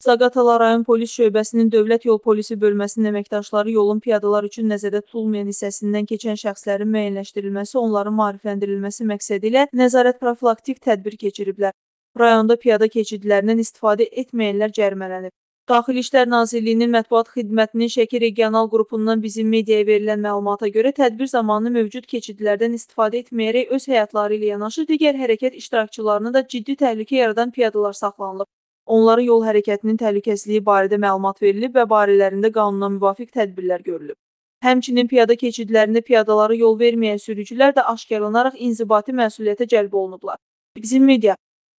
Zaqatala rayon polis şöbəsinin Dövlət Yol Polisi bölməsinin əməkdaşları yolun piyadalar üçün nəzərdə tutulmayan hissəsindən keçən şəxslərin müəyyənləşdirilməsi, onların maarifləndirilməsi məqsədi ilə nəzarət profilaktik tədbir keçiriblər. Rayonda piyada keçidlərindən istifadə etməyənlər cərimələnib. Daxili İşlər Nazirliyinin mətbuat xidmətinin Şəki regional qrupundan bizim mediaya verilən məlumata görə tədbir zamanı mövcud keçidlərdən istifadə etməyərək öz həyatları ilə yanaşı digər hərəkət iştirakçılarına da ciddi təhlükə yaradan piyadalar saxlanılıb. Onların yol hərəkətinin təhlükəsizliyi barədə məlumat verilib və barələrində qanuna müvafiq tədbirlər görülüb. Həmçinin piyada keçidlərində piyadalara yol verməyən sürücülər də aşkarlanaraq inzibati məsuliyyətə cəlb olunublar. Bizim media